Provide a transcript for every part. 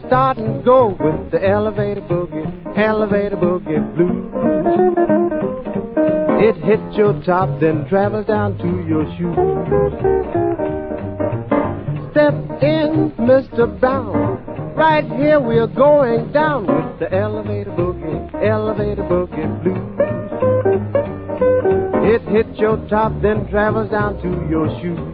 start and go with the elevator boogie blues. It hits your top, then travels down to your shoes. Step in, Mr. Brown. Right here we're going down with the elevator boogie blues. It hits your top, then travels down to your shoes.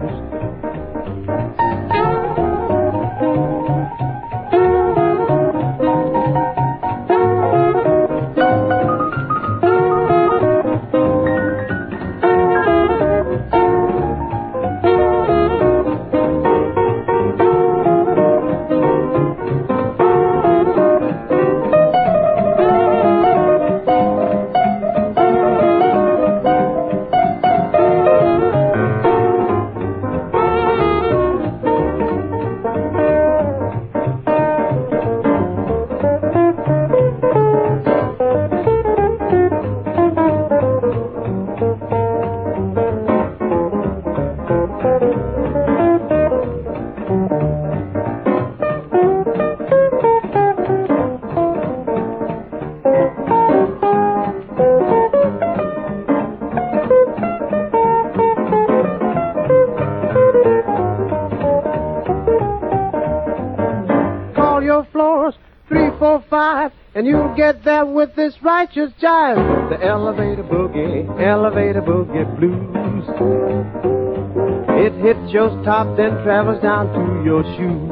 Your floors 3, 4, 5, and you'll get there with this righteous jive. The elevator boogie blues. It hits your top, then travels down to your shoes.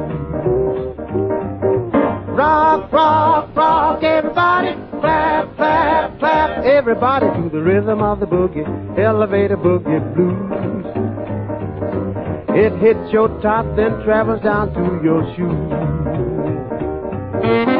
Rock, rock, rock, everybody, clap, clap, clap, everybody to the rhythm of the boogie, elevator boogie blues. It hits your top, then travels down to your shoes.